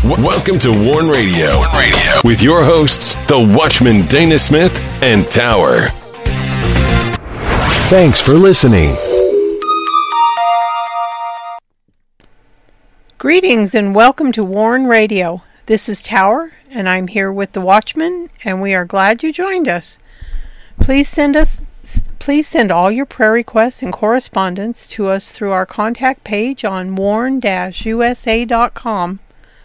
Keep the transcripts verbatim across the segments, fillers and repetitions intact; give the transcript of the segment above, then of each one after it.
W- welcome to Warn Radio. Warn Radio with your hosts, the Watchman Dana Smith and Tower. Thanks for listening. Greetings and welcome to Warn Radio. This is Tower, and I'm here with the Watchman, and we are glad you joined us. Please send us, please send all your prayer requests and correspondence to us through our contact page on warn dash u s a dot com.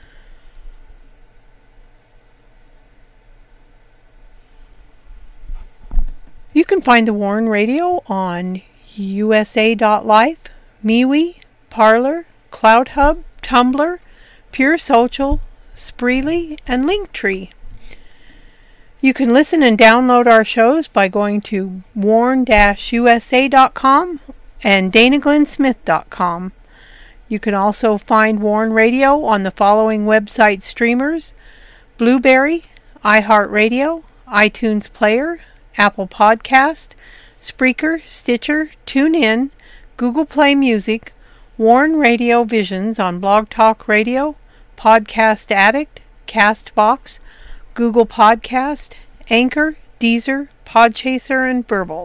You can find the Warn Radio on u s a dot life, MeWe, Parler, CloudHub, Tumblr, Pure Social, Spreely, and Linktree. You can listen and download our shows by going to warn dash u s a dot com and dana glenn smith dot com. You can also find Warn Radio on the following website streamers: Blueberry, iHeartRadio, iTunes Player, Apple Podcast, Spreaker, Stitcher, TuneIn, Google Play Music, Warn Radio Visions on Blog Talk Radio, Podcast Addict, Castbox, Google Podcast, Anchor, Deezer, Podchaser, and Verbal.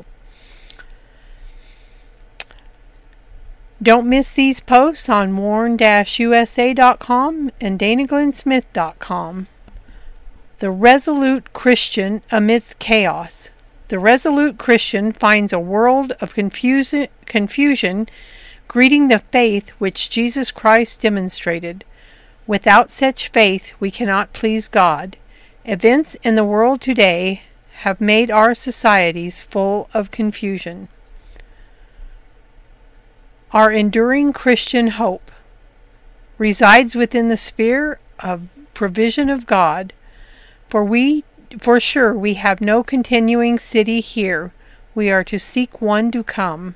Don't miss these posts on warn dash u s a dot com and dana glenn smith dot com. The Resolute Christian amidst chaos. The resolute Christian finds a world of confusion, confusion greeting the faith which Jesus Christ demonstrated. Without such faith, we cannot please God. Events in the world today have made our societies full of confusion. Our enduring Christian hope resides within the sphere of provision of God, for we For sure, we have no continuing city here. We are to seek one to come.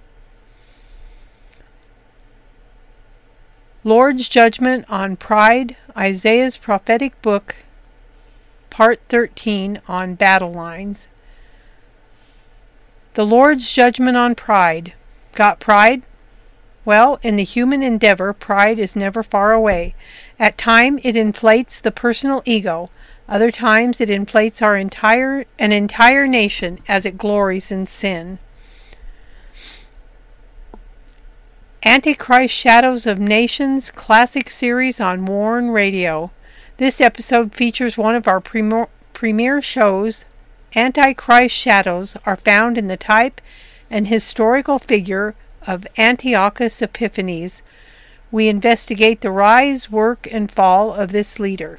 Lord's Judgment on Pride, Isaiah's Prophetic Book, Part thirteen on Battle Lines. The Lord's Judgment on Pride. Got pride? Well, in the human endeavor, pride is never far away. At times, it inflates the personal ego. Other times it inflates our entire an entire nation as it glories in sin. Antichrist Shadows of Nations Classic Series on Warn Radio. This episode features one of our premier, premier shows. Antichrist shadows are found in the type and historical figure of Antiochus Epiphanes. We investigate the rise, work, and fall of this leader.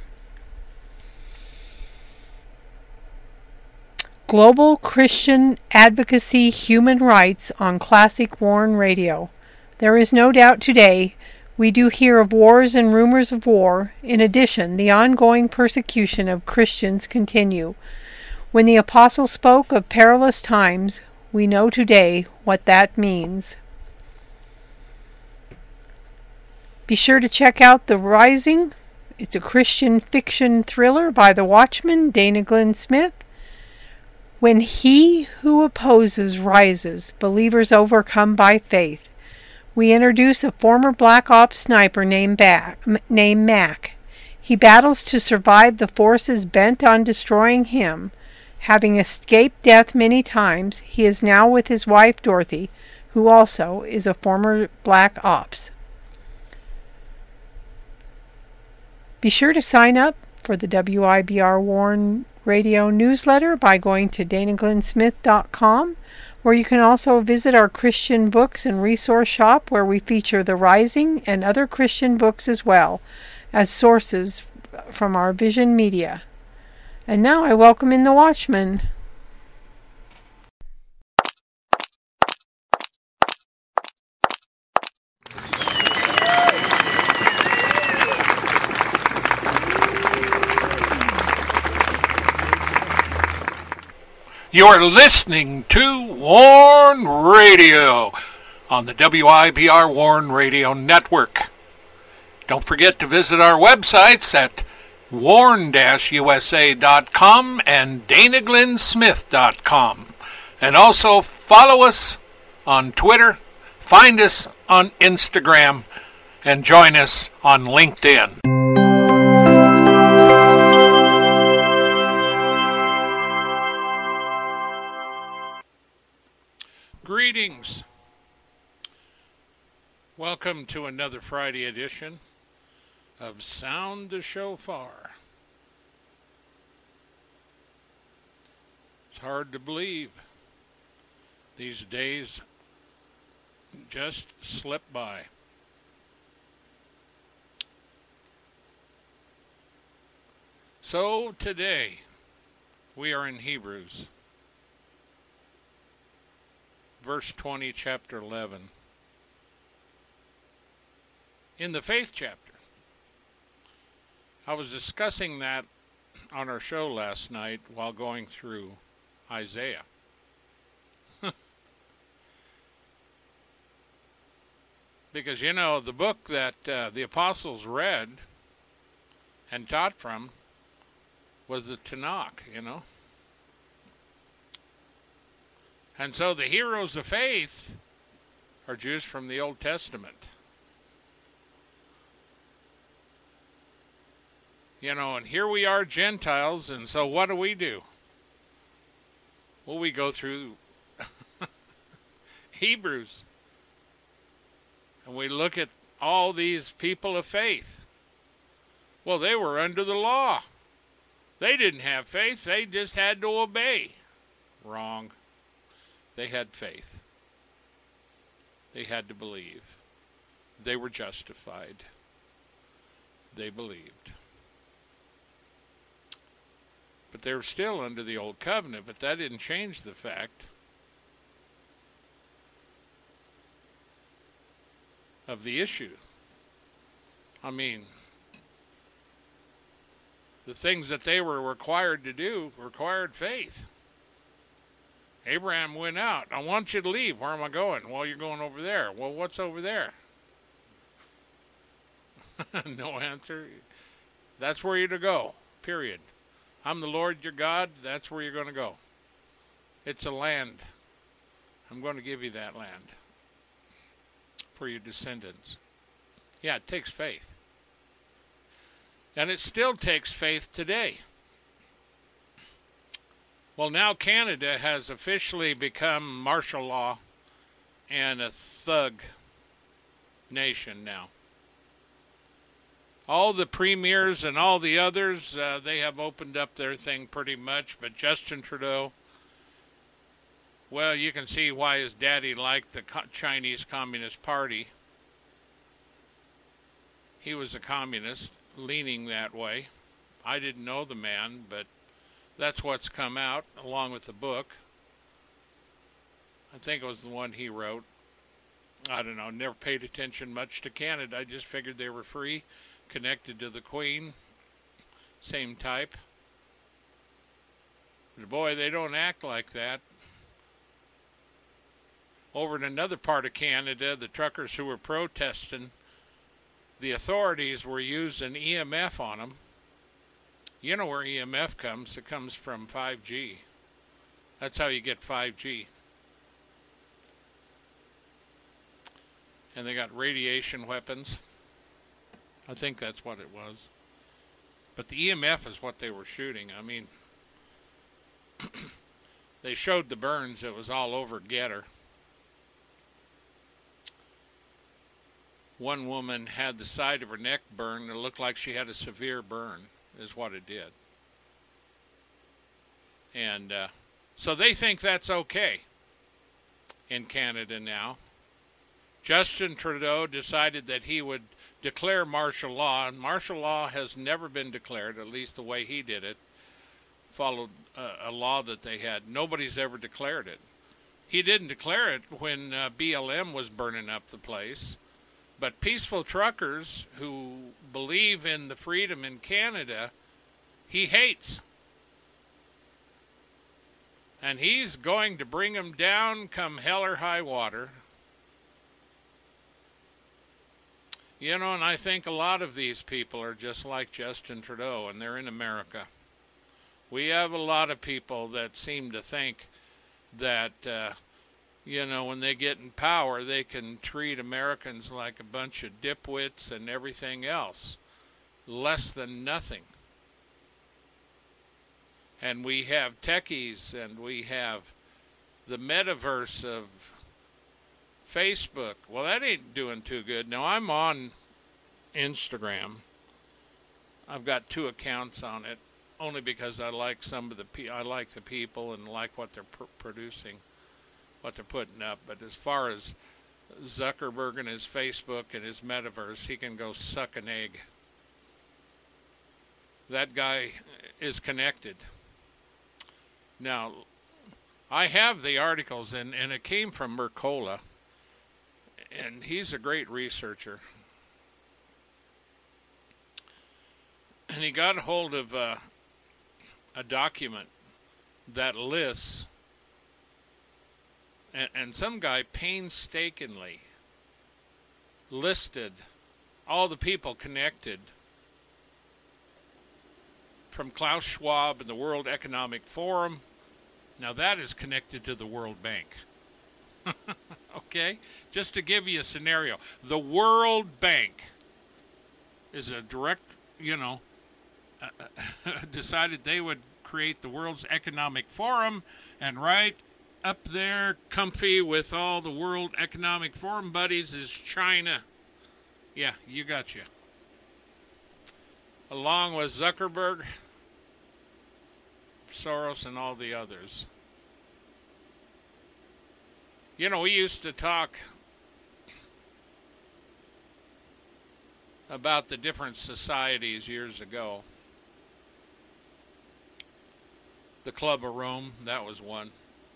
Global Christian Advocacy Human Rights on Classic Warn Radio. There is no doubt today we do hear of wars and rumors of war. In addition, the ongoing persecution of Christians continue. When the apostle spoke of perilous times, we know today what that means. Be sure to check out The Rising. It's a Christian fiction thriller by the Watchman, Dana Glenn Smith. When he who opposes rises, believers overcome by faith. We introduce a former Black Ops sniper named, ba- named Mac. He battles to survive the forces bent on destroying him. Having escaped death many times, he is now with his wife Dorothy, who also is a former Black Ops. Be sure to sign up for the W I B R Warn Radio newsletter by going to dana glenn smith dot com, where you can also visit our Christian books and resource shop, where we feature The Rising and other Christian books as well as sources from our Vision Media. And now I welcome in the Watchman. You're listening to Warn Radio on the W I B R Warn Radio Network. Don't forget to visit our websites at warn dash u s a dot com and dana glenn smith dot com. And also follow us on Twitter, find us on Instagram, and join us on LinkedIn. Greetings. Welcome to another Friday edition of Sound the Shofar. It's hard to believe. These days just slip by. So today we are in Hebrews, verse twenty, chapter eleven. In the faith chapter. I was discussing that on our show last night while going through Isaiah. Because, you know, the book that uh, the apostles read and taught from was the Tanakh, you know. And so the heroes of faith are Jews from the Old Testament. You know, and here we are Gentiles, and so what do we do? Well, we go through Hebrews. And we look at all these people of faith. Well, they were under the law. They didn't have faith. They just had to obey. Wrong. They had faith. They had to believe. They were justified. They believed. But they were still under the old covenant, but that didn't change the fact of the issue. I mean, the things that they were required to do required faith. Abraham went out. I want you to leave. Where am I going? Well, you're going over there. Well, what's over there? No answer. That's where you're to go. Period. I'm the Lord your God. That's where you're going to go. It's a land. I'm going to give you that land for your descendants. Yeah, it takes faith. And it still takes faith today. Well, now Canada has officially become martial law and a thug nation now. All the premiers and all the others, uh, they have opened up their thing pretty much, but Justin Trudeau, well, you can see why his daddy liked the Chinese Communist Party. He was a communist, leaning that way. I didn't know the man, but that's what's come out, along with the book. I think it was the one he wrote. I don't know, never paid attention much to Canada. I just figured they were free, connected to the Queen, same type. But boy, they don't act like that. Over in another part of Canada, the truckers who were protesting, the authorities were using E M F on them. You know where E M F comes. It comes from five G. That's how you get five G. And they got radiation weapons. I think that's what it was. But the E M F is what they were shooting. I mean, they showed the burns. It was all over Getter. One woman had the side of her neck burned. It looked like she had a severe burn, is what it did. And uh, so they think that's okay in Canada now. Justin Trudeau decided that he would declare martial law, and martial law has never been declared, at least the way he did it, followed a, a law that they had. Nobody's ever declared it. He didn't declare it when uh, B L M was burning up the place. But peaceful truckers who believe in the freedom in Canada, he hates. And he's going to bring them down come hell or high water. You know, and I think a lot of these people are just like Justin Trudeau, and they're in America. We have a lot of people that seem to think that, uh, you know, when they get in power, they can treat Americans like a bunch of dipwits and everything else. Less than nothing. And we have techies, and we have the metaverse of Facebook. Well, that ain't doing too good. Now, I'm on Instagram. I've got two accounts on it, only because I like some of the pe- I like the people and like what they're pr- producing, what they're putting up. But as far as Zuckerberg and his Facebook and his metaverse, he can go suck an egg. That guy is connected. Now, I have the articles, and, and it came from Mercola, and he's a great researcher. And he got a hold of uh, a document that lists, and, and some guy painstakingly listed all the people connected from Klaus Schwab and the World Economic Forum. Now that is connected to the World Bank. Okay? Just to give you a scenario. The World Bank is a direct, you know, uh, decided they would create the World's Economic Forum, and right up there, comfy with all the World Economic Forum buddies, is China. Yeah, you gotcha. Along with Zuckerberg, Soros, and all the others. You know, we used to talk about the different societies years ago. The Club of Rome, that was one.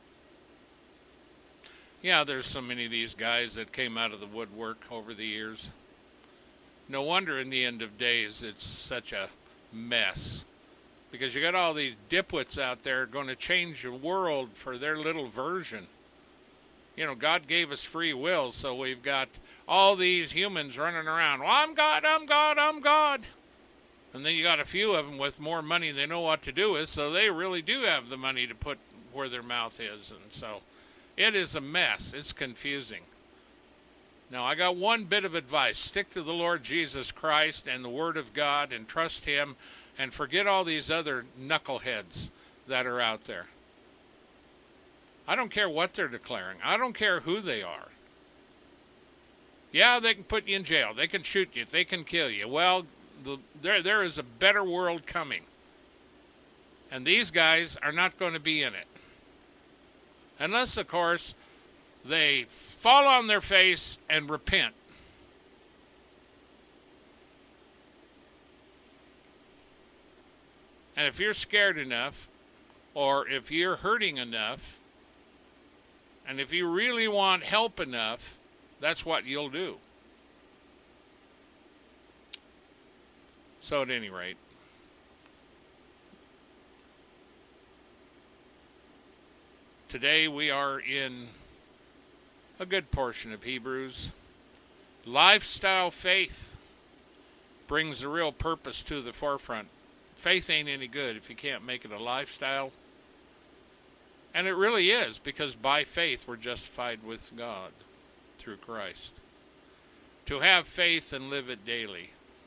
Yeah, there's so many of these guys that came out of the woodwork over the years. No wonder in the end of days it's such a mess. Because you got all these dipwits out there going to change the world for their little version. You know, God gave us free will, so we've got all these humans running around. Well, I'm God, I'm God, I'm God. And then you got a few of them with more money than they know what to do with, so they really do have the money to put where their mouth is. And so it is a mess. It's confusing. Now, I got one bit of advice. Stick to the Lord Jesus Christ and the Word of God and trust Him, and forget all these other knuckleheads that are out there. I don't care what they're declaring. I don't care who they are. Yeah, they can put you in jail. They can shoot you. They can kill you. Well, the, there there is a better world coming. And these guys are not going to be in it. Unless, of course, they fall on their face and repent. And if you're scared enough, or if you're hurting enough, and if you really want help enough, that's what you'll do. So at any rate, today we are in a good portion of Hebrews. Lifestyle faith brings the real purpose to the forefront. Faith ain't any good if you can't make it a lifestyle. And it really is, because by faith we're justified with God through Christ. To have faith and live it daily.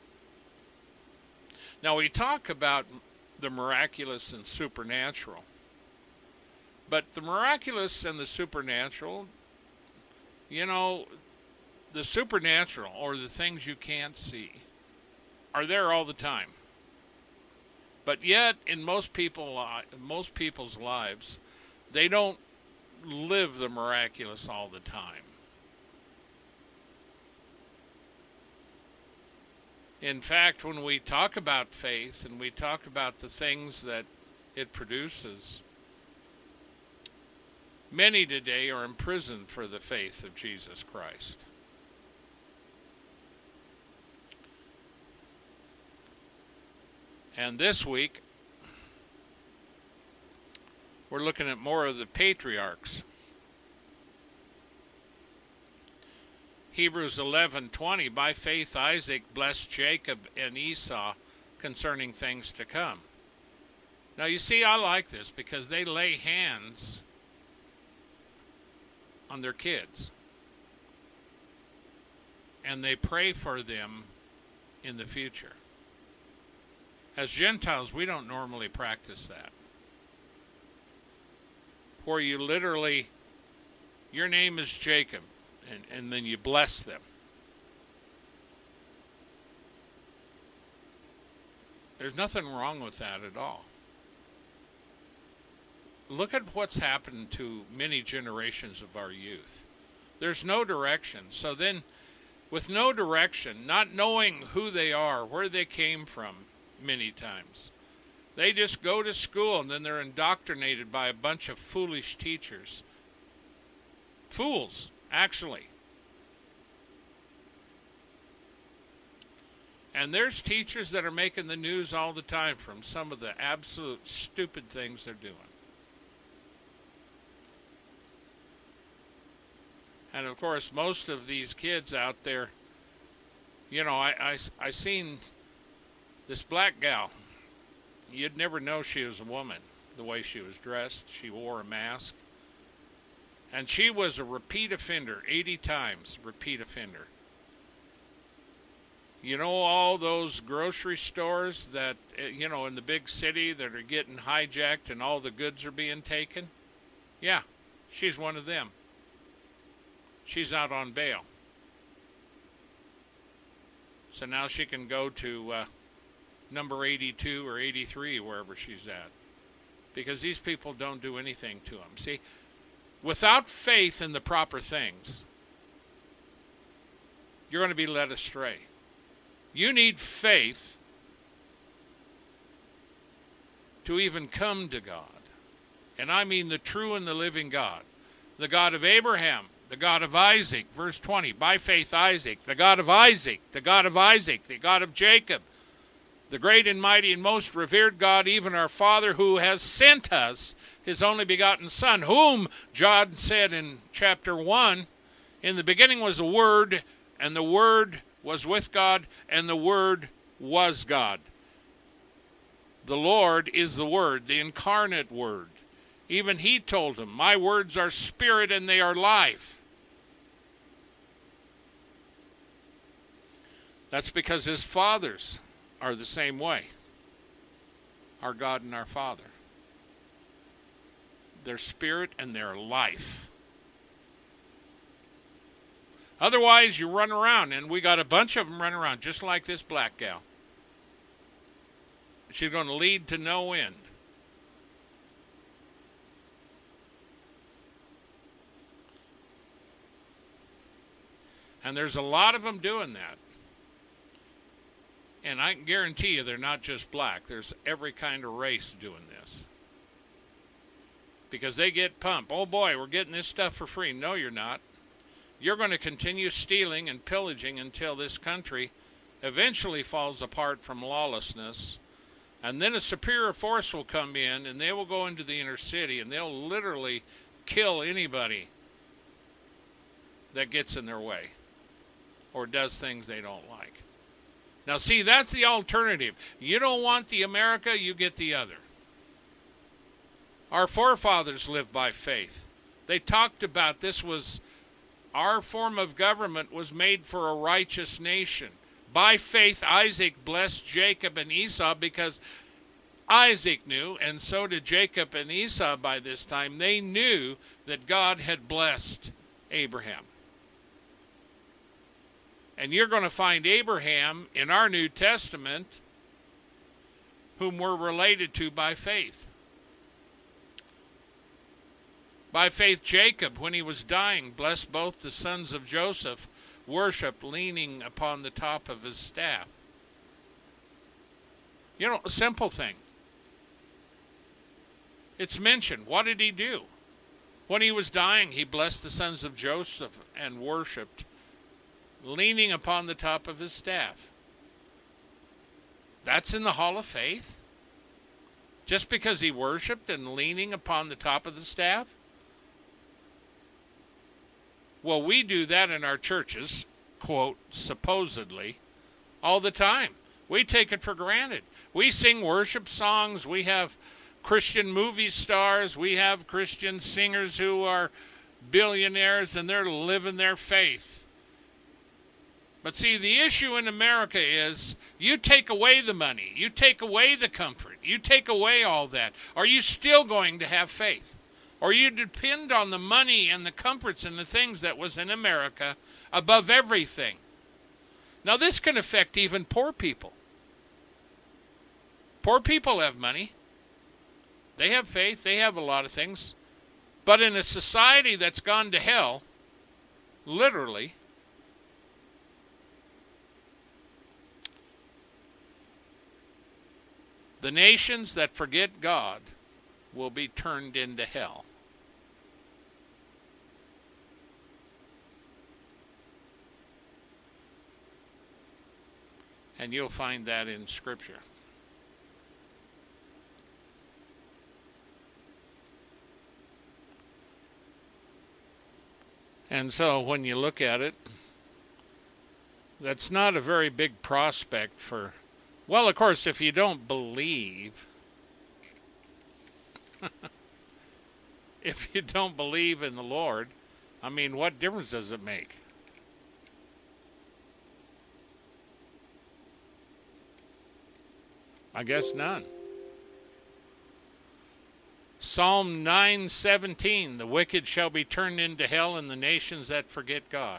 Now we talk about the miraculous and supernatural. But the miraculous and the supernatural, you know, the supernatural, or the things you can't see, are there all the time. But yet, in most people, most people's lives, they don't live the miraculous all the time. In fact, when we talk about faith and we talk about the things that it produces, many today are imprisoned for the faith of Jesus Christ. And this week, we're looking at more of the patriarchs. Hebrews eleven twenty, by faith Isaac blessed Jacob and Esau concerning things to come. Now you see, I like this because they lay hands on their kids. And they pray for them in the future. As Gentiles, we don't normally practice that. Where you literally, your name is Jacob, and, and then you bless them. There's nothing wrong with that at all. Look at what's happened to many generations of our youth. There's no direction. So then, with no direction, not knowing who they are, where they came from many times, they just go to school and then they're indoctrinated by a bunch of foolish teachers. Fools, actually. And there's teachers that are making the news all the time from some of the absolute stupid things they're doing. And of course, most of these kids out there, you know, I, I, I seen this black gal. You'd never know she was a woman, the way she was dressed. She wore a mask. And she was a repeat offender, eighty times repeat offender. You know all those grocery stores that, you know, in the big city that are getting hijacked and all the goods are being taken? Yeah, she's one of them. She's out on bail. So now she can go to uh, number eighty-two or eighty-three, wherever she's at. Because these people don't do anything to them. See, without faith in the proper things, you're going to be led astray. You need faith to even come to God. And I mean the true and the living God. The God of Abraham, the God of Isaac, verse twenty, by faith Isaac, the God of Isaac, the God of Isaac, the God of Jacob, the great and mighty and most revered God, even our Father, who has sent us his only begotten Son, whom John said in chapter one, in the beginning was the Word, and the Word was with God, and the Word was God. The Lord is the Word, the incarnate Word. Even he told him, my words are spirit and they are life. That's because his fathers are the same way. Our God and our Father. Their spirit and their life. Otherwise, you run around, and we got a bunch of them running around, just like this black gal. She's going to lead to no end. And there's a lot of them doing that. And I can guarantee you they're not just black. There's every kind of race doing this. Because they get pumped. Oh boy, we're getting this stuff for free. No, you're not. You're going to continue stealing and pillaging until this country eventually falls apart from lawlessness. And then a superior force will come in and they will go into the inner city and they'll literally kill anybody that gets in their way or does things they don't like. Now see, that's the alternative. You don't want the America, you get the other. Our forefathers lived by faith. They talked about this was, our form of government was made for a righteous nation. By faith, Isaac blessed Jacob and Esau because Isaac knew, and so did Jacob and Esau by this time, they knew that God had blessed Abraham. And you're going to find Abraham in our New Testament, whom we're related to by faith. By faith, Jacob, when he was dying, blessed both the sons of Joseph, worshiped leaning upon the top of his staff. You know, a simple thing. It's mentioned. What did he do? When he was dying, he blessed the sons of Joseph and worshiped, leaning upon the top of his staff. That's in the Hall of Faith? Just because he worshiped and leaning upon the top of the staff? Well, we do that in our churches, quote, supposedly, all the time. We take it for granted. We sing worship songs. We have Christian movie stars. We have Christian singers who are billionaires and they're living their faith. But see, the issue in America is you take away the money, you take away the comfort, you take away all that. Are you still going to have faith? Or you depend on the money and the comforts and the things that was in America above everything. Now this can affect even poor people. Poor people have money. They have faith. They have a lot of things. But in a society that's gone to hell, literally, the nations that forget God will be turned into hell. And you'll find that in Scripture. And so when you look at it, that's not a very big prospect for, well, of course, if you don't believe, if you don't believe in the Lord, I mean, what difference does it make? I guess none. Psalm nine seventeen, the wicked shall be turned into hell and the nations that forget God.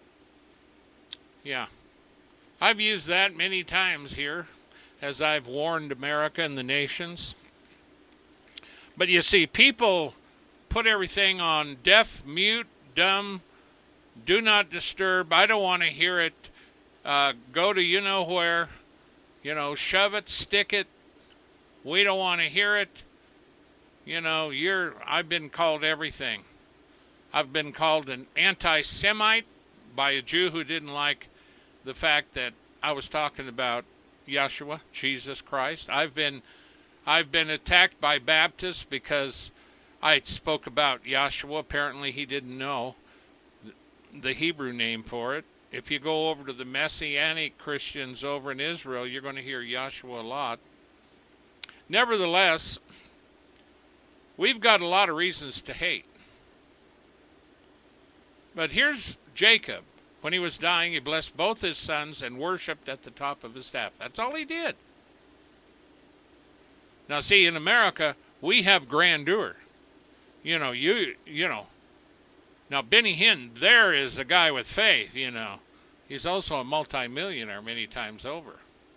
Yeah. I've used that many times here as I've warned America and the nations. But you see, people put everything on deaf, mute, dumb, do not disturb, I don't want to hear it, uh, go to you know where, you know, shove it, stick it, we don't want to hear it. You know, you're, I've been called everything. I've been called an anti-Semite by a Jew who didn't like the fact that I was talking about Yeshua, Jesus Christ. I've been, I've been attacked by Baptists because I spoke about Yeshua. Apparently he didn't know the Hebrew name for it. If you go over to the Messianic Christians over in Israel, you're going to hear Yeshua a lot. Nevertheless, we've got a lot of reasons to hate. But here's Jacob. When he was dying, he blessed both his sons and worshipped at the top of his staff. That's all he did. Now, see, in America, we have grandeur. You know, you you know. Now, Benny Hinn, there is a guy with faith, you know. He's also a multimillionaire many times over.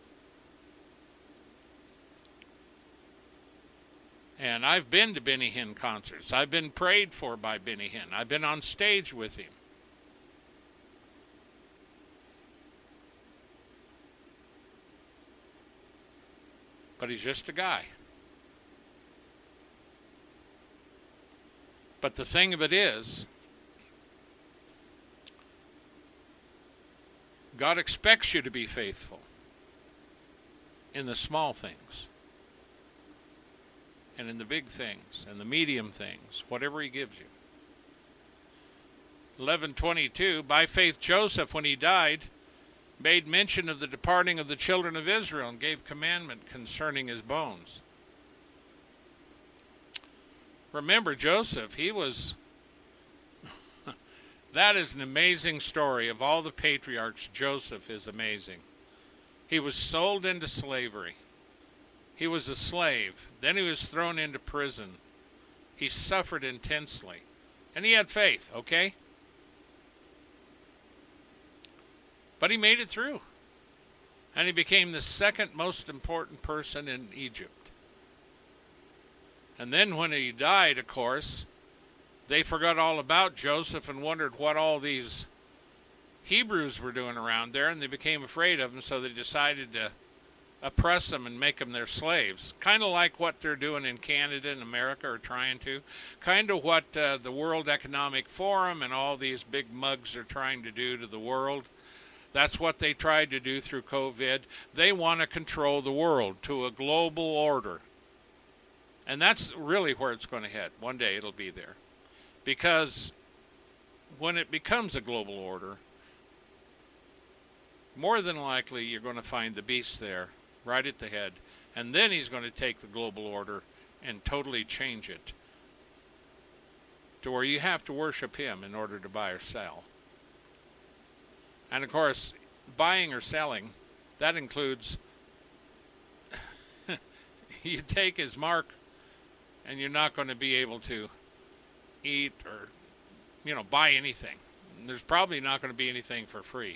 And I've been to Benny Hinn concerts. I've been prayed for by Benny Hinn. I've been on stage with him. But he's just a guy. But the thing of it is, God expects you to be faithful in the small things. And in the big things, and the medium things, whatever he gives you. eleven twenty-two, by faith Joseph, when he died, made mention of the departing of the children of Israel and gave commandment concerning his bones. Remember Joseph, he was, that is an amazing story. Of all the patriarchs, Joseph is amazing. He was sold into slavery. He was a slave. Then he was thrown into prison. He suffered intensely. And he had faith, okay? But he made it through. And he became the second most important person in Egypt. And then when he died, of course, they forgot all about Joseph and wondered what all these Hebrews were doing around there, and they became afraid of him, so they decided to oppress them and make them their slaves. Kind of like what they're doing in Canada and America, or trying to. Kind of what uh, the World Economic Forum and all these big mugs are trying to do to the world. That's what they tried to do through COVID. They want to control the world to a global order. And that's really where it's going to head. One day it'll be there. Because when it becomes a global order, more than likely you're going to find the beast there, right at the head. And then he's going to take the global order and totally change it to where you have to worship him in order to buy or sell. And of course, buying or selling, that includes you take his mark and you're not going to be able to eat, or, you know, buy anything. There's probably not going to be anything for free.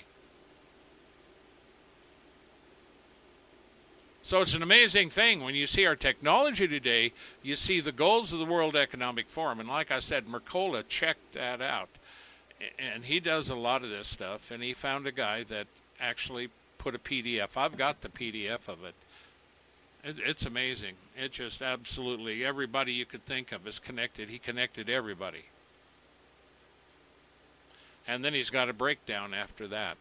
So it's an amazing thing. When you see our technology today, you see the goals of the World Economic Forum. And like I said, Mercola checked that out. And he does a lot of this stuff. And he found a guy that actually put a P D F. I've got the P D F of it. it it's amazing. It just absolutely, everybody you could think of is connected. He connected everybody. And then he's got a breakdown after that.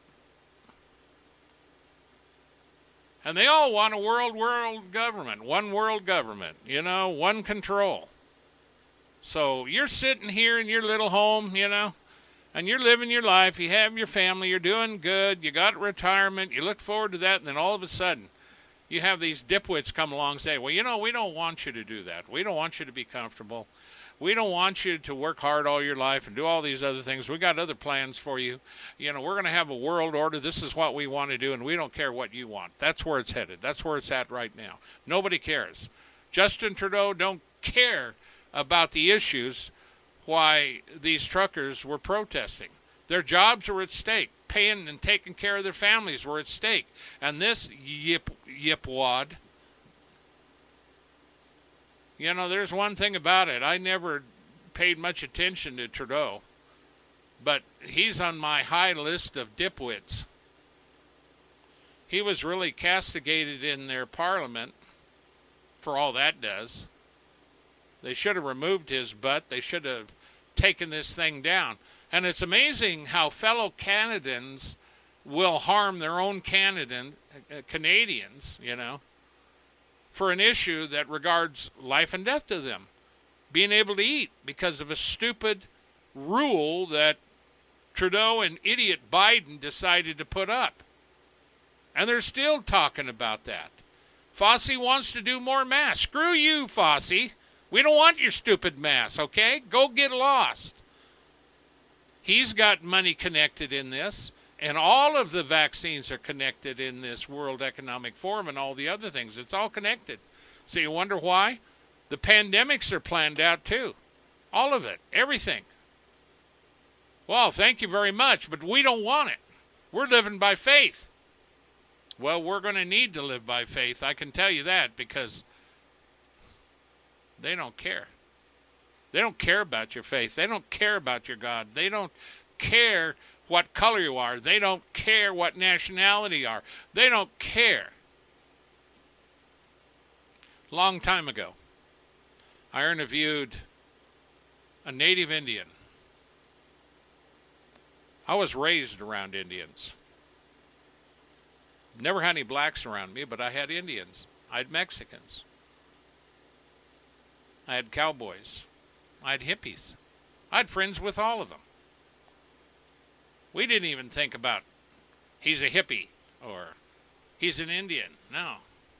And they all want a world, world government, one world government, you know, one control. So you're sitting here in your little home, you know, and you're living your life. You have your family. You're doing good. You got retirement. You look forward to that. And then all of a sudden, you have these dipwits come along and say, well, you know, we don't want you to do that. We don't want you to be comfortable. We don't want you to work hard all your life and do all these other things. We got other plans for you. You know, we're going to have a world order. This is what we want to do, and we don't care what you want. That's where it's headed. That's where it's at right now. Nobody cares. Justin Trudeau don't care about the issues why these truckers were protesting. Their jobs were at stake. Paying and taking care of their families were at stake. And this yip yipwad, you know, there's one thing about it. I never paid much attention to Trudeau, but he's on my high list of dipwits. He was really castigated in their parliament for all that does. They should have removed his butt. They should have taken this thing down. And it's amazing how fellow Canadians will harm their own Canadian, uh, Canadians, you know, for an issue that regards life and death to them. Being able to eat because of a stupid rule that Trudeau and idiot Biden decided to put up. And they're still talking about that. Fossey wants to do more masks. Screw you, Fossey. We don't want your stupid mask, okay? Go get lost. He's got money connected in this, and all of the vaccines are connected in this World Economic Forum and all the other things. It's all connected. So you wonder why? The pandemics are planned out too. All of it. Everything. Well, thank you very much, but we don't want it. We're living by faith. Well, we're going to need to live by faith. I can tell you that, because they don't care. They don't care about your faith. They don't care about your God. They don't care what color you are. They don't care what nationality you are. They don't care. Long time ago, I interviewed a native Indian. I was raised around Indians. Never had any blacks around me, but I had Indians. I had Mexicans. I had cowboys. I had hippies. I had friends with all of them. We didn't even think about, he's a hippie or he's an Indian. No.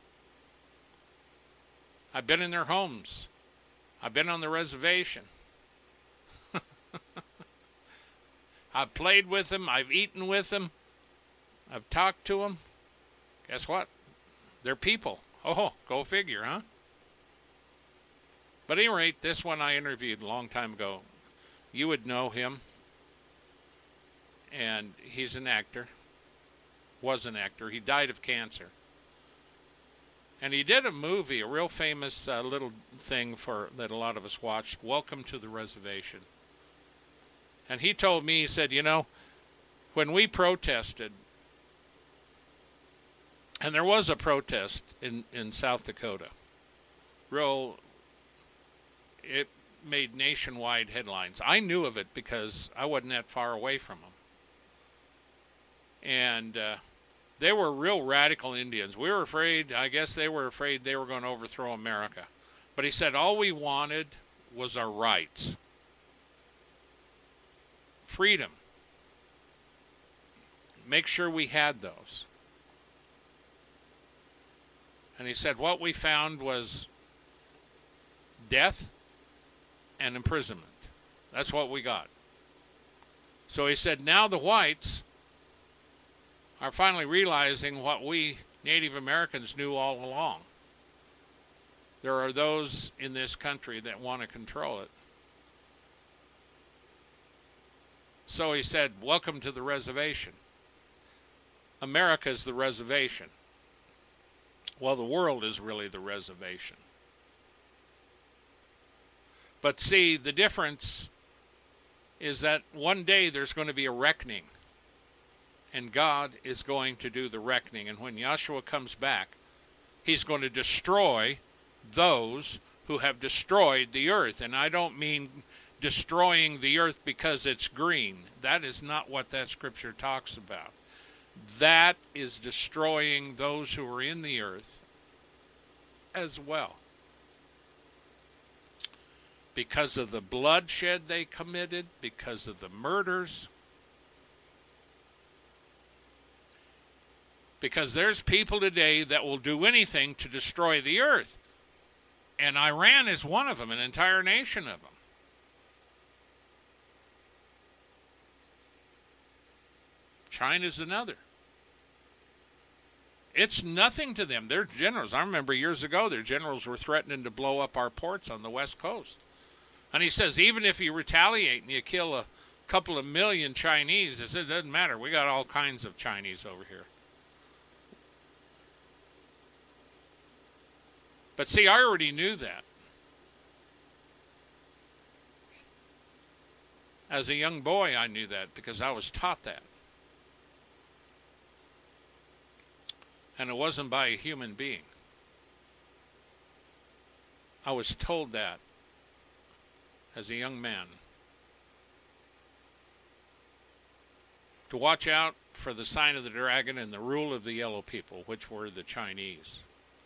I've been in their homes. I've been on the reservation. I've played with them. I've eaten with them. I've talked to them. Guess what? They're people. Oh, go figure, huh? But at any rate, this one I interviewed a long time ago. You would know him. And he's an actor. Was an actor. He died of cancer. And he did a movie, a real famous uh, little thing for that a lot of us watched, Welcome to the Reservation. And he told me, he said, you know, when we protested, and there was a protest in, in South Dakota, real, it made nationwide headlines. I knew of it because I wasn't that far away from them. And uh, they were real radical Indians. We were afraid, I guess they were afraid they were going to overthrow America. But he said all we wanted was our rights. Freedom. Make sure we had those. And he said what we found was death and imprisonment. That's what we got. So he said now the whites are finally realizing what we Native Americans knew all along. There are those in this country that want to control it. So he said, welcome to the reservation. America's the reservation. Well, the world is really the reservation. But see, the difference is that one day there's going to be a reckoning. And God is going to do the reckoning. And when Yahshua comes back, he's going to destroy those who have destroyed the earth. And I don't mean destroying the earth because it's green. That is not what that scripture talks about. That is destroying those who are in the earth as well. Because of the bloodshed they committed, because of the murders. Because there's people today that will do anything to destroy the earth. And Iran is one of them, an entire nation of them. China's another. It's nothing to them. Their generals, I remember years ago, their generals were threatening to blow up our ports on the West Coast. And he says, even if you retaliate and you kill a couple of million Chinese, he said, it doesn't matter. We got all kinds of Chinese over here. But see, I already knew that. As a young boy, I knew that because I was taught that. And it wasn't by a human being. I was told that as a young man. To watch out for the sign of the dragon and the rule of the yellow people, which were the Chinese.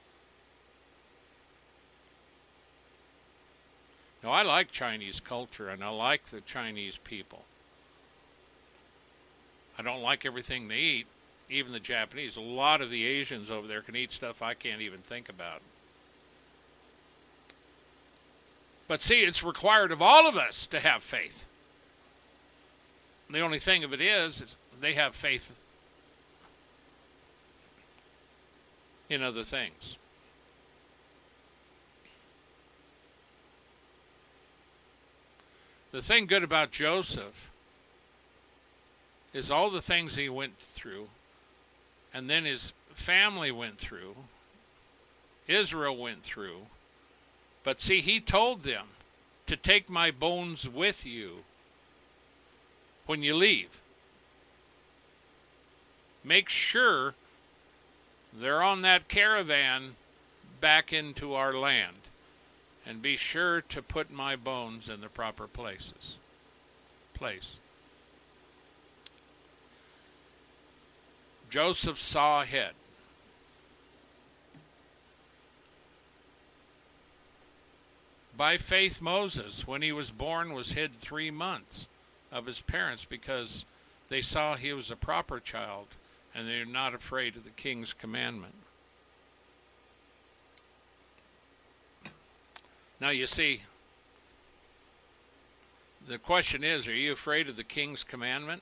Now, I like Chinese culture, and I like the Chinese people. I don't like everything they eat, even the Japanese. A lot of the Asians over there can eat stuff I can't even think about. But see, it's required of all of us to have faith. The only thing of it is, is they have faith in other things. The thing good about Joseph is all the things he went through, and then his family went through, Israel went through. But see, he told them to take my bones with you when you leave. Make sure they're on that caravan back into our land. And be sure to put my bones in the proper places. Place. Joseph saw ahead. By faith, Moses, when he was born, was hid three months of his parents because they saw he was a proper child and they were not afraid of the king's commandment. Now, you see, the question is, are you afraid of the king's commandment?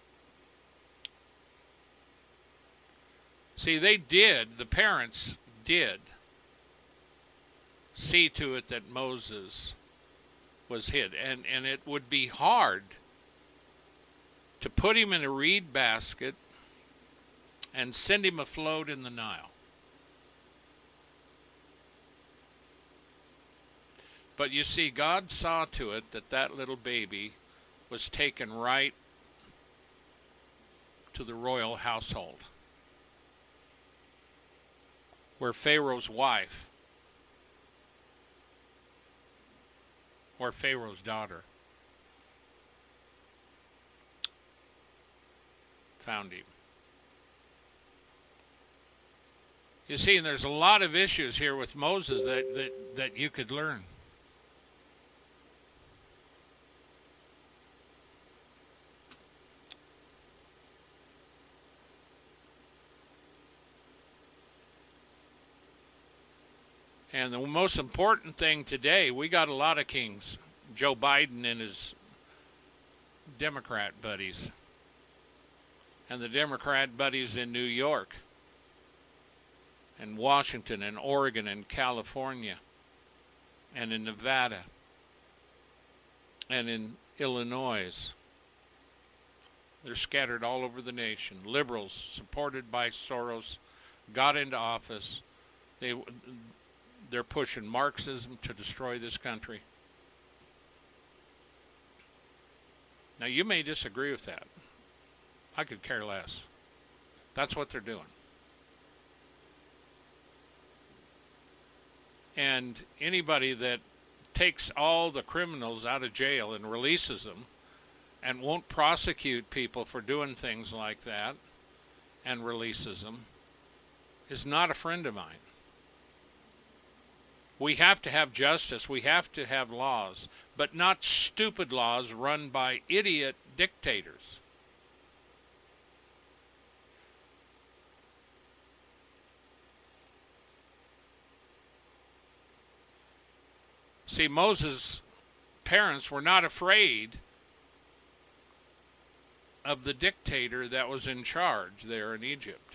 See, they did, the parents did, see to it that Moses was hid. And, and it would be hard to put him in a reed basket and send him afloat in the Nile. But you see, God saw to it that that little baby was taken right to the royal household, where Pharaoh's wife, or Pharaoh's daughter, found him. You see, and there's a lot of issues here with Moses that, that, that you could learn. And the most important thing today, we got a lot of kings. Joe Biden and his Democrat buddies. And the Democrat buddies in New York. And Washington and Oregon and California. And in Nevada. And in Illinois. They're scattered all over the nation. Liberals, supported by Soros, got into office. They, they're pushing Marxism to destroy this country. Now, you may disagree with that. I could care less. That's what they're doing. And anybody that takes all the criminals out of jail and releases them and won't prosecute people for doing things like that and releases them is not a friend of mine. We have to have justice. We have to have laws, but not stupid laws run by idiot dictators. See, Moses' parents were not afraid of the dictator that was in charge there in Egypt.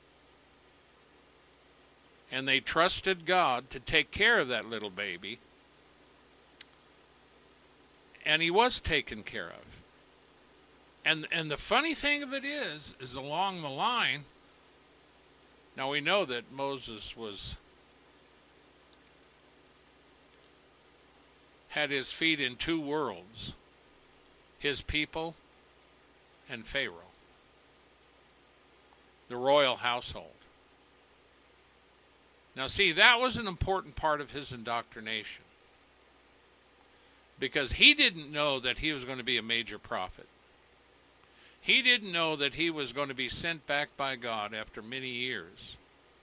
And they trusted God to take care of that little baby. And he was taken care of. And and the funny thing of it is, is along the line, now we know that Moses was had his feet in two worlds, his people and Pharaoh, the royal household. Now see, that was an important part of his indoctrination, because he didn't know that he was going to be a major prophet. He didn't know that he was going to be sent back by God after many years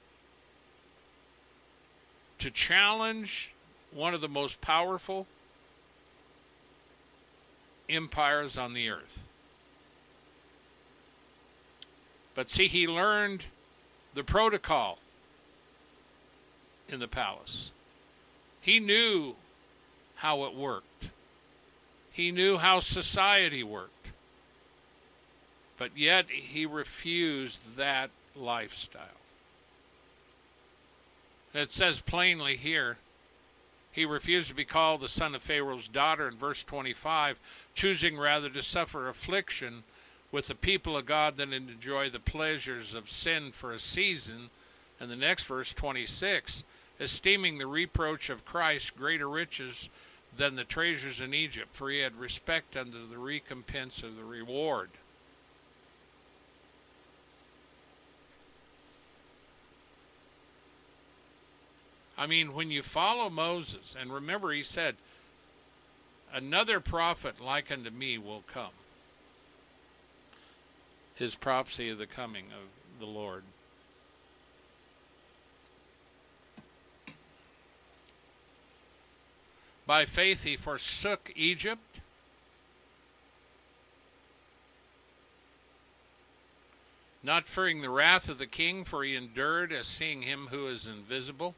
to challenge one of the most powerful empires on the earth. But see, he learned the protocol in the palace. He knew how it worked. He knew how society worked. But yet he refused that lifestyle. It says plainly here, he refused to be called the son of Pharaoh's daughter in verse twenty-five, choosing rather to suffer affliction with the people of God than to enjoy the pleasures of sin for a season. And the next verse, twenty-six, esteeming the reproach of Christ greater riches than the treasures in Egypt, for he had respect unto the recompense of the reward. I mean, when you follow Moses, and remember he said, another prophet like unto me will come. His prophecy of the coming of the Lord. By faith he forsook Egypt, not fearing the wrath of the king, for he endured as seeing him who is invisible.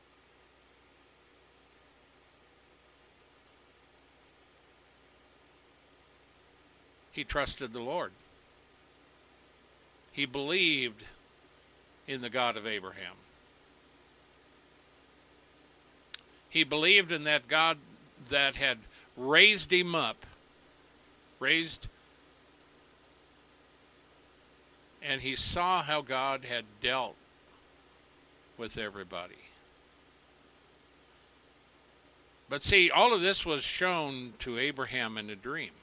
He trusted the Lord. He believed in the God of Abraham. He believed in that God that had raised him up, raised, and he saw how God had dealt with everybody. But see, all of this was shown to Abraham in a dream.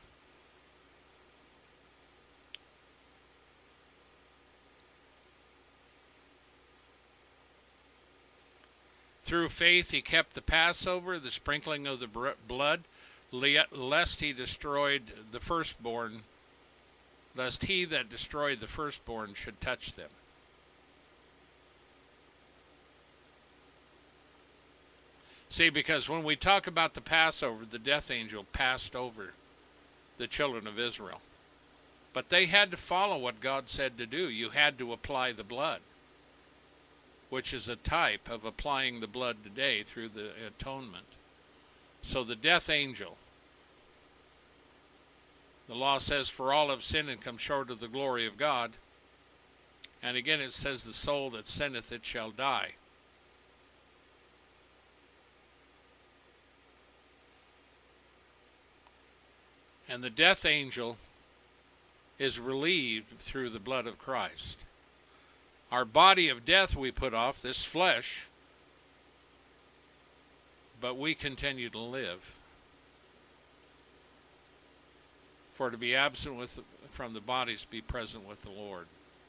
Through faith he kept the Passover, the sprinkling of the blood, lest he destroyed the firstborn, lest he that destroyed the firstborn should touch them. See, because when we talk about the Passover, the death angel passed over the children of Israel. But they had to follow what God said to do. You had to apply the blood, which is a type of applying the blood today through the atonement. So the death angel, the law says, for all have sinned and come short of the glory of God. And again it says, the soul that sinneth it shall die. And the death angel is relieved through the blood of Christ. Our body of death we put off, this flesh, but we continue to live. For to be absent with, from the bodies, be present with the Lord.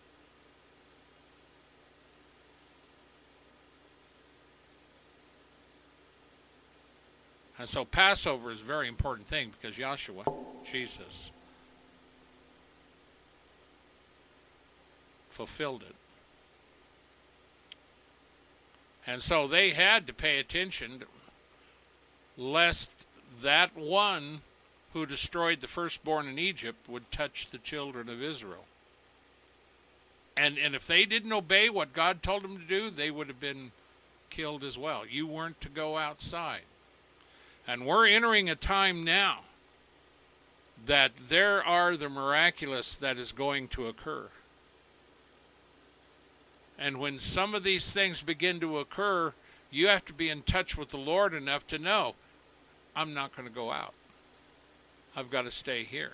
And so Passover is a very important thing because Yahshua, Jesus, fulfilled it. And so they had to pay attention lest that one who destroyed the firstborn in Egypt would touch the children of Israel. And and if they didn't obey what God told them to do, they would have been killed as well. You weren't to go outside. And we're entering a time now that there are the miraculous that is going to occur. And when some of these things begin to occur, you have to be in touch with the Lord enough to know, I'm not going to go out. I've got to stay here.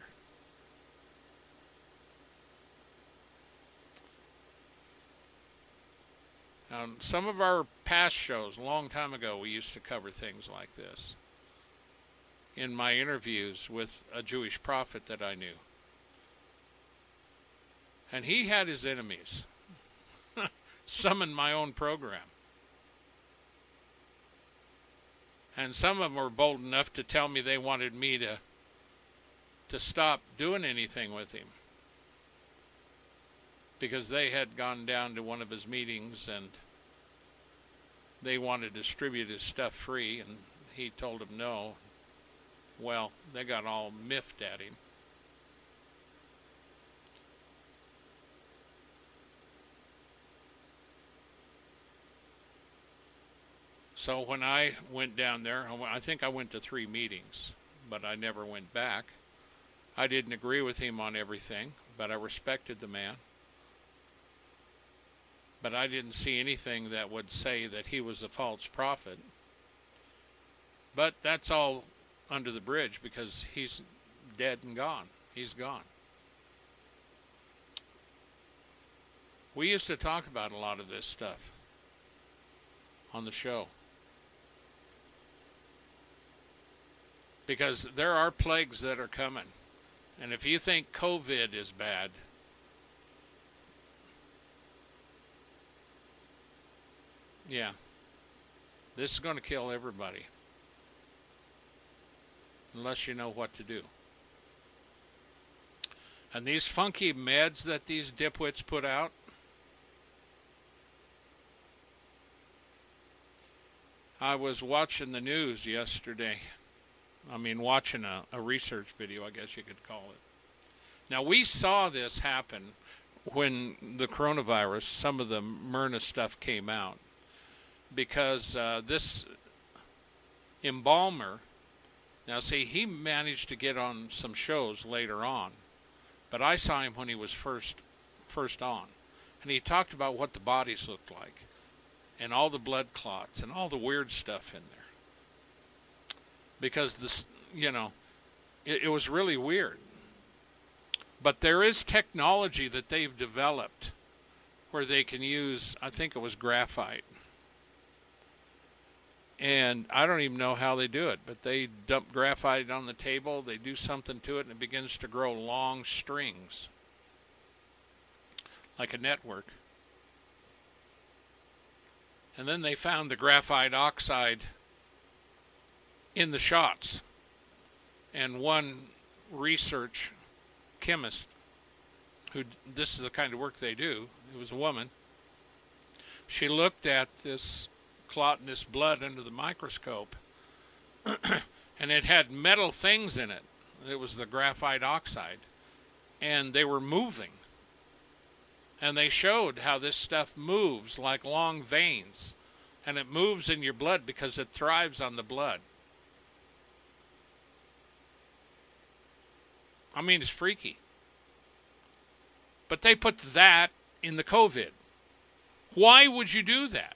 Now, some of our past shows, a long time ago, we used to cover things like this. In my interviews with a Jewish prophet that I knew. And he had his enemies. Some in my own program. And some of them were bold enough to tell me they wanted me to to stop doing anything with him. Because they had gone down to one of his meetings and they wanted to distribute his stuff free, and he told them no. Well, they got all miffed at him. So when I went down there, I think I went to three meetings, but I never went back. I didn't agree with him on everything, but I respected the man. But I didn't see anything that would say that he was a false prophet. But that's all under the bridge because he's dead and gone. He's gone. We used to talk about a lot of this stuff on the show. Because there are plagues that are coming. And if you think COVID is bad, yeah, this is going to kill everybody. Unless you know what to do. And these funky meds that these dipwits put out, I was watching the news yesterday. I mean, watching a, a research video, I guess you could call it. Now, we saw this happen when the coronavirus, some of the Myrna stuff came out. Because uh, this embalmer, now see, he managed to get on some shows later on. But I saw him when he was first first on. And he talked about what the bodies looked like. And all the blood clots and all the weird stuff in there. Because, this, you know, it, it was really weird. But there is technology that they've developed where they can use, I think it was graphite. And I don't even know how they do it, but they dump graphite on the table, they do something to it, and it begins to grow long strings, like a network. And then they found the graphite oxide in the shots. And one research chemist, who this is the kind of work they do, it was a woman, she looked at this clot in this blood under the microscope, and it had metal things in it. It was the graphite oxide, and they were moving. And they showed how this stuff moves like long veins, and it moves in your blood because it thrives on the blood. I mean, it's freaky. But they put that in the COVID. Why would you do that?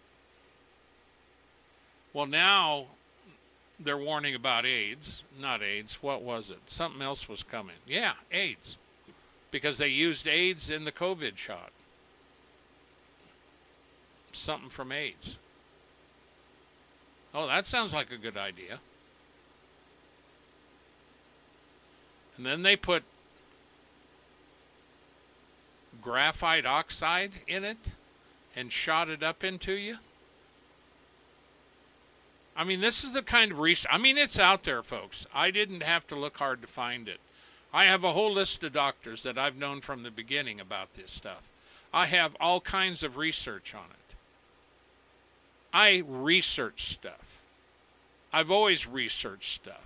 Well, now they're warning about AIDS. Not AIDS. What was it? Something else was coming. Yeah, AIDS. because they used AIDS in the COVID shot. Something from AIDS. Oh, that sounds like a good idea. And then they put graphite oxide in it and shot it up into you. I mean, this is the kind of research. I mean, it's out there, folks. I didn't have to look hard to find it. I have a whole list of doctors that I've known from the beginning about this stuff. I have all kinds of research on it. I research stuff. I've always researched stuff.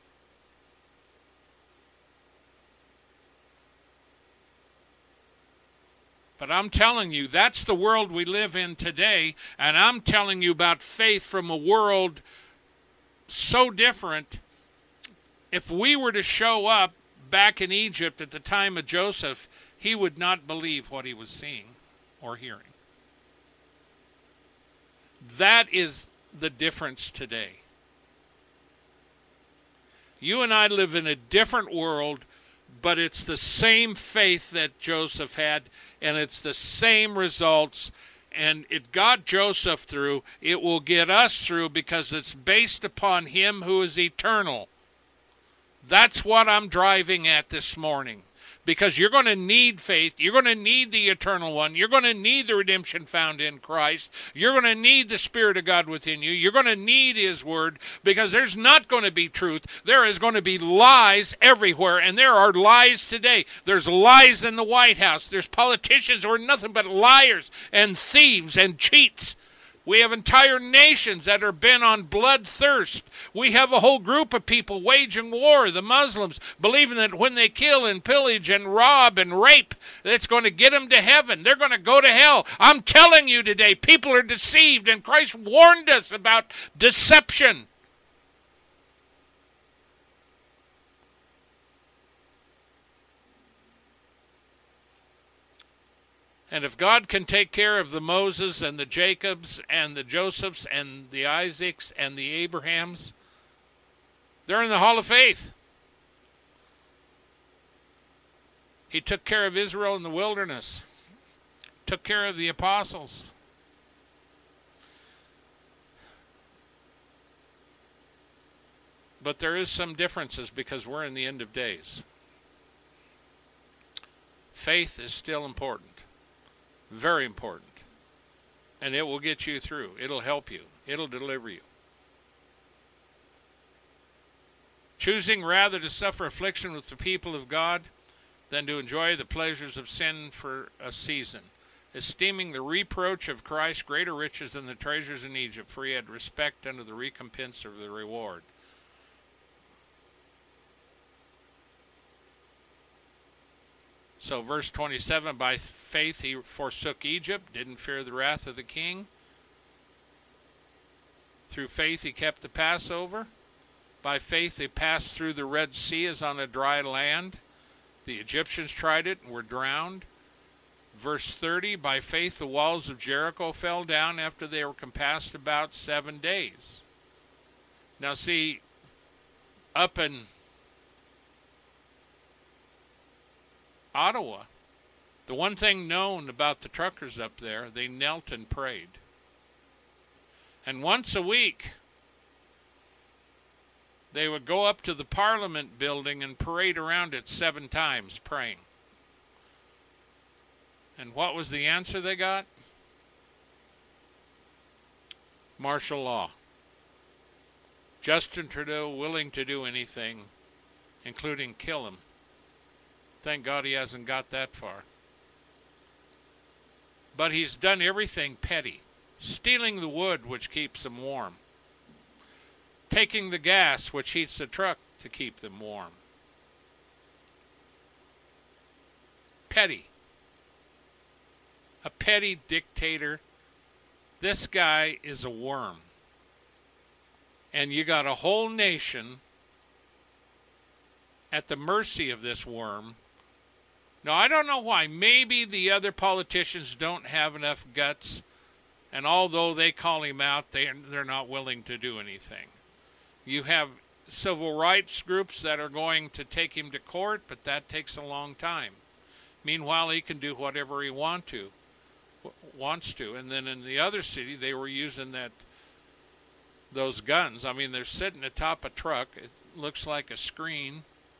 But I'm telling you, that's the world we live in today, and I'm telling you about faith from a world so different. If we were to show up back in Egypt at the time of Joseph, he would not believe what he was seeing or hearing. That is the difference today. You and I live in a different world, but it's the same faith that Joseph had, and it's the same results, and it got Joseph through. It will get us through because it's based upon him who is eternal. That's what I'm driving at this morning. Because you're going to need faith. You're going to need the eternal one. You're going to need the redemption found in Christ. You're going to need the Spirit of God within you. You're going to need his word, because there's not going to be truth. There is going to be lies everywhere, and there are lies today. There's lies in the White House. There's politicians who are nothing but liars and thieves and cheats. We have entire nations that are bent on bloodthirst. We have a whole group of people waging war, the Muslims, believing that when they kill and pillage and rob and rape, it's going to get them to heaven. They're going to go to hell. I'm telling you today, people are deceived, and Christ warned us about deception. And if God can take care of the Moses and the Jacobs and the Josephs and the Isaacs and the Abrahams, they're in the Hall of Faith. He took care of Israel in the wilderness, took care of the apostles. But there is some differences because we're in the end of days. Faith is still important. Very important. And it will get you through. It'll help you. It'll deliver you. Choosing rather to suffer affliction with the people of God than to enjoy the pleasures of sin for a season. Esteeming the reproach of Christ greater riches than the treasures in Egypt, for he had respect unto the recompense of the reward. So verse twenty-seven, by faith he forsook Egypt, didn't fear the wrath of the king. Through faith he kept the Passover. By faith they passed through the Red Sea as on a dry land. The Egyptians tried it and were drowned. Verse thirty, by faith the walls of Jericho fell down after they were compassed about seven days. Now see, up in Ottawa, the one thing known about the truckers up there, they knelt and prayed. And once a week, they would go up to the Parliament building and parade around it seven times praying. And what was the answer they got? Martial law. Justin Trudeau willing to do anything, including kill him. Thank God he hasn't got that far. But he's done everything petty. Stealing the wood which keeps them warm. Taking the gas which heats the truck to keep them warm. Petty. A petty dictator. This guy is a worm. And you got a whole nation at the mercy of this worm. Now, I don't know why. Maybe the other politicians don't have enough guts, and although they call him out, they, they're not willing to do anything. You have civil rights groups that are going to take him to court, but that takes a long time. Meanwhile, he can do whatever he want to, wants to. And then in the other city, they were using that those guns. I mean, they're sitting atop a truck. It looks like a screen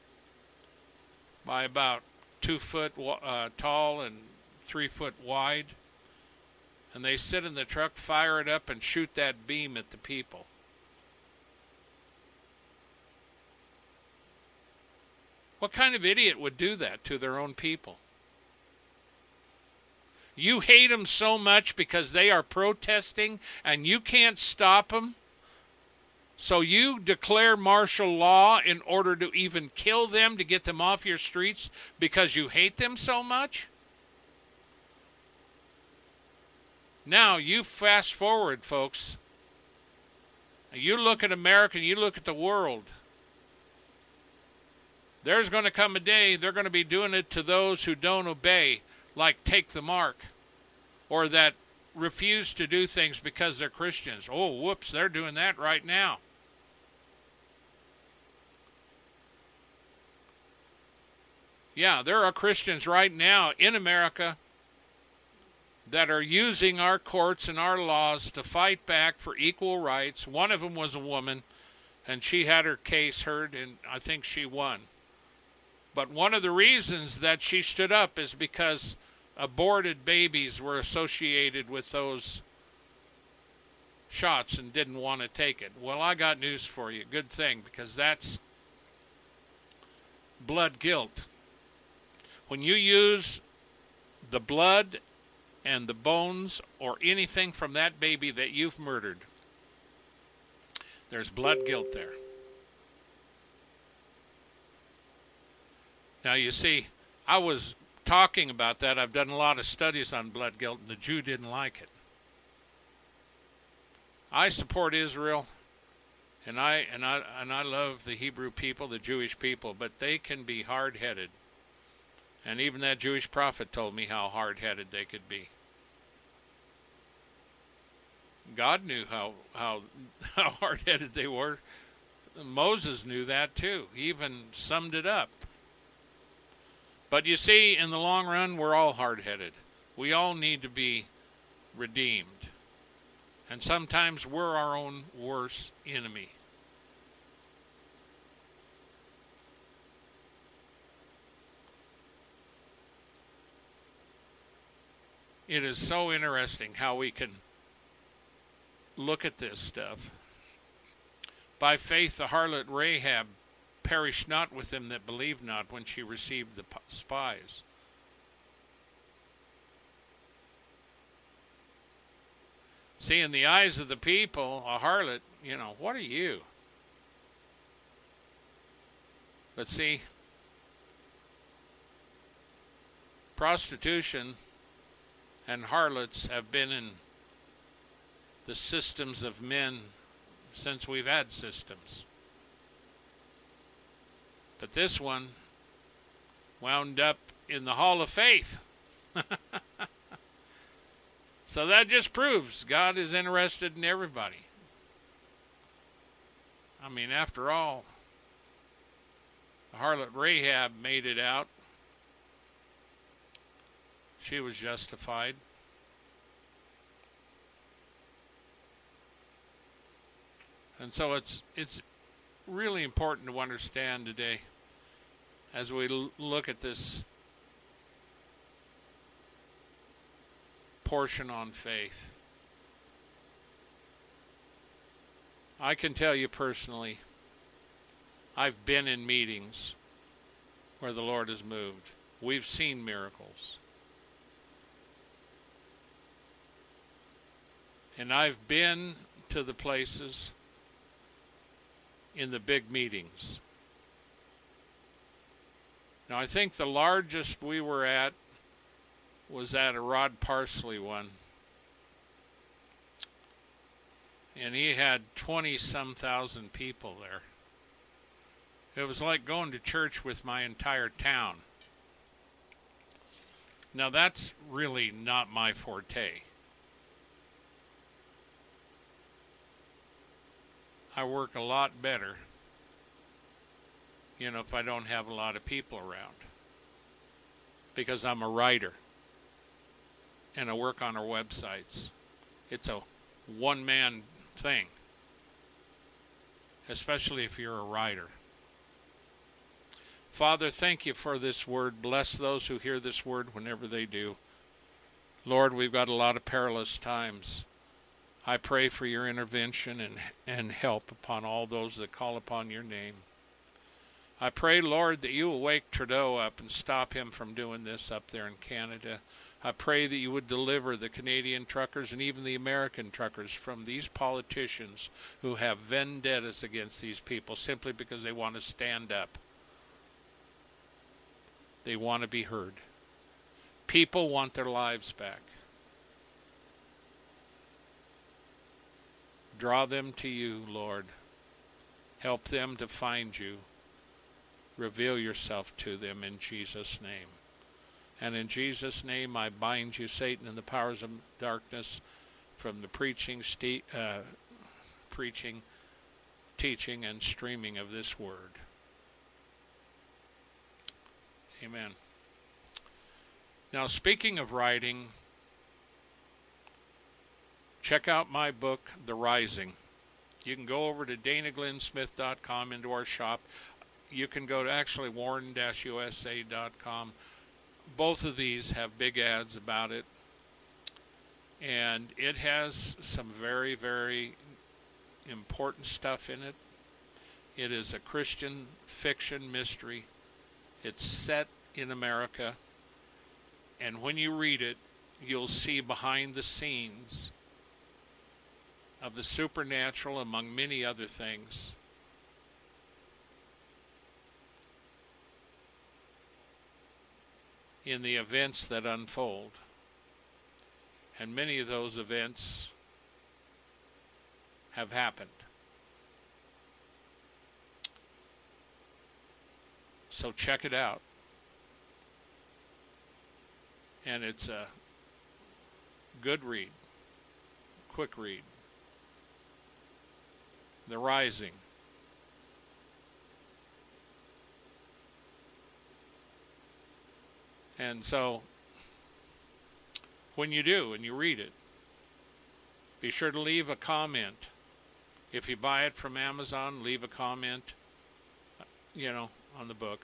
by about two foot uh, tall and three foot wide. And they sit in the truck, fire it up, and shoot that beam at the people. What kind of idiot would do that to their own people? You hate them so much because they are protesting and you can't stop them. So you declare martial law in order to even kill them, to get them off your streets because you hate them so much? Now, you fast forward, folks. You look at America and you look at the world. There's going to come a day they're going to be doing it to those who don't obey, like take the mark, or that refuse to do things because they're Christians. Oh, whoops, they're doing that right now. Yeah, there are Christians right now in America that are using our courts and our laws to fight back for equal rights. One of them was a woman, and she had her case heard, and I think she won. But one of the reasons that she stood up is because aborted babies were associated with those shots and didn't want to take it. Well, I got news for you. Good thing, because that's blood guilt. When you use the blood and the bones or anything from that baby that you've murdered, there's blood guilt there. Now, you see, I was talking about that. I've done a lot of studies on blood guilt, and the Jew didn't like it. I support Israel, and I and I and I love the Hebrew people, the Jewish people, but they can be hard-headed. And even that Jewish prophet told me how hard-headed they could be. God knew how how how hard-headed they were. Moses knew that too. He even summed it up. But you see, in the long run, we're all hard-headed. We all need to be redeemed. And sometimes we're our own worst enemy. It is so interesting how we can look at this stuff. By faith, the harlot Rahab perished not with them that believed not when she received the spies. See, in the eyes of the people, a harlot, you know, what are you? But see, prostitution and harlots have been in the systems of men since we've had systems. But this one wound up in the Hall of Faith. So that just proves God is interested in everybody. I mean, after all, the harlot Rahab made it out. She was justified. And so it's it's really important to understand today as we l- look at this portion on faith. I can tell you personally, I've been in meetings where the Lord has moved. We've seen miracles. And I've been to the places in the big meetings. Now, I think the largest we were at was at a Rod Parsley one. And he had twenty-some thousand people there. It was like going to church with my entire town. Now, that's really not my forte. I work a lot better, you know, if I don't have a lot of people around. because I'm a writer and I work on our websites. It's a one-man thing, especially if you're a writer. Father, thank you for this word. Bless those who hear this word whenever they do. Lord, we've got a lot of perilous times. I pray for your intervention and, and help upon all those that call upon your name. I pray, Lord, that you will wake Trudeau up and stop him from doing this up there in Canada. I pray that you would deliver the Canadian truckers and even the American truckers from these politicians who have vendettas against these people simply because they want to stand up. They want to be heard. People want their lives back. Draw them to you, Lord. Help them to find you. Reveal yourself to them in Jesus' name. And in Jesus' name, I bind you, Satan, and the powers of darkness from the preaching, ste- uh, preaching, teaching, and streaming of this word. Amen. Now, speaking of writing, check out my book, The Rising. You can go over to dana glenn smith dot com into our shop. You can go to actually warren dash u s a dot com. Both of these have big ads about it. And it has some very, very important stuff in it. It is a Christian fiction mystery. It's set in America. And when you read it, you'll see behind the scenes of the supernatural, among many other things. In the events that unfold. And many of those events have happened. So check it out. And it's a good read, quick read. The Rising. And so, when you do and you read it, be sure to leave a comment. If you buy it from Amazon, leave a comment, you know, on the book.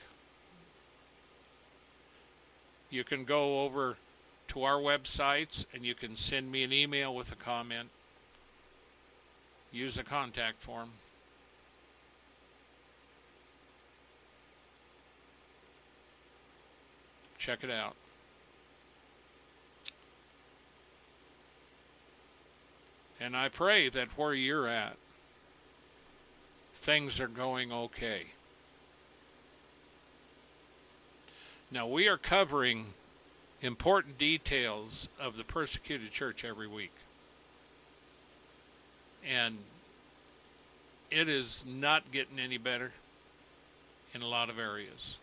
You can go over to our websites and you can send me an email with a comment. Use a contact form. Check it out. And I pray that where you're at, things are going okay. Now, we are covering important details of the persecuted church every week. And it is not getting any better in a lot of areas.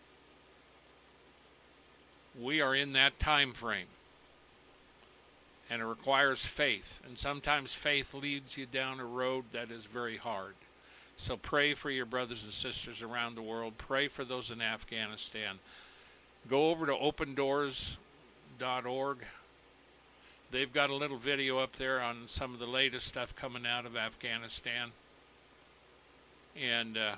We are in that time frame. And it requires faith. And sometimes faith leads you down a road that is very hard. So pray for your brothers and sisters around the world. Pray for those in Afghanistan. Go over to open doors dot org. They've got a little video up there on some of the latest stuff coming out of Afghanistan. And uh,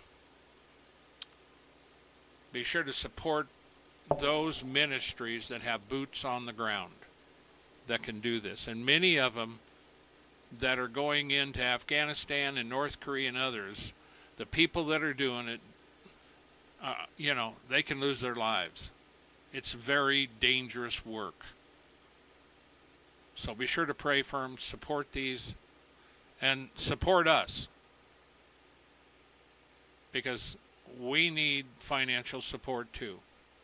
be sure to support those ministries that have boots on the ground that can do this. And many of them that are going into Afghanistan and North Korea and others, the people that are doing it, uh, you know, they can lose their lives. It's very dangerous work. So be sure to pray for them, support these, and support us. Because we need financial support too.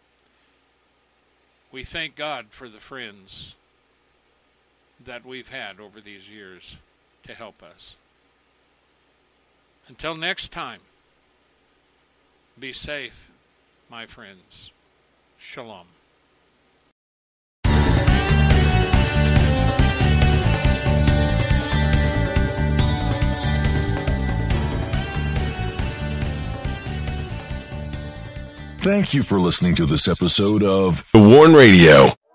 We thank God for the friends that we've had over these years to help us. Until next time, be safe, my friends. Shalom. Thank you for listening to this episode of The Warn Radio.